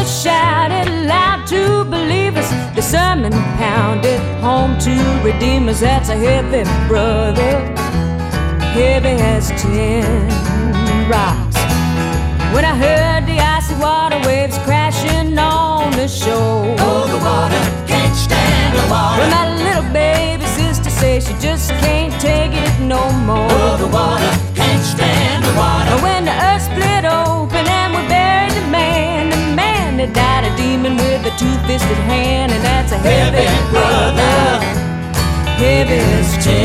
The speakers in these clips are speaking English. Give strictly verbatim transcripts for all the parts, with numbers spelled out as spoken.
angels shouted loud to believers. The sermon pounded home to redeemers. That's a heavy brother, heavy as ten rocks. When I heard the icy water waves crashing on the shore, oh, the water can't stand the water. When my little baby sister says she just can't take it no more, oh, the water can't stand the water. When the earth split open and we buried the man, the man that died a demon with a two-fisted hand, and that's a heavy, heavy brother, heavy as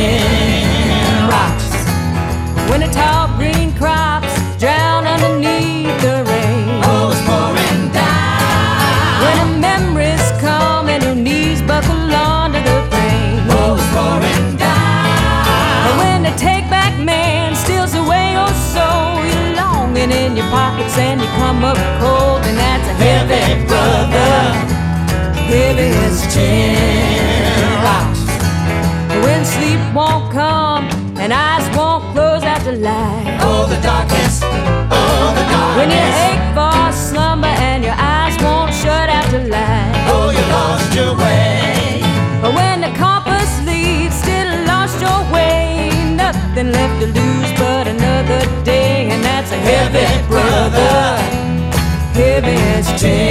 ten rocks. When the tall green crops drown underneath the rain, oh, it's pouring down. When the memories come and your knees buckle under the pain, oh, it's pouring down. When the take-back man steals away your soul, you're longing in your pockets and you come up cold, and that's a heavy, heavy brother, heavy as ten rocks. When sleep won't come and eyes won't close out the light, oh, the darkness, oh, the darkness. When you ache for slumber and your eyes won't shut out the light, oh, you lost your way. But when the compass leads, still lost your way, nothing left to lose but another day, and that's a heavy, heavy brother, heavy as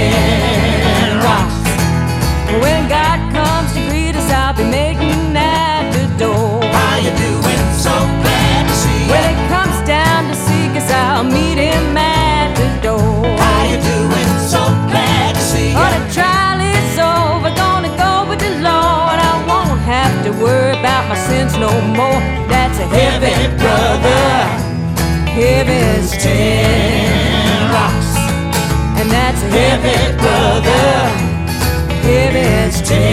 ten rocks. When God comes to greet us, I'll be making at the door. How you doing? So glad to see you. When it comes down to seek us, I'll meet him at the door. How you doing? So glad to see you. Oh, the trial is over, gonna go with the Lord. I won't have to worry about my sins no more. That's a heavy, heavy brother, heavy as ten rocks. And that's a heavy, heavy brother, heavy as ten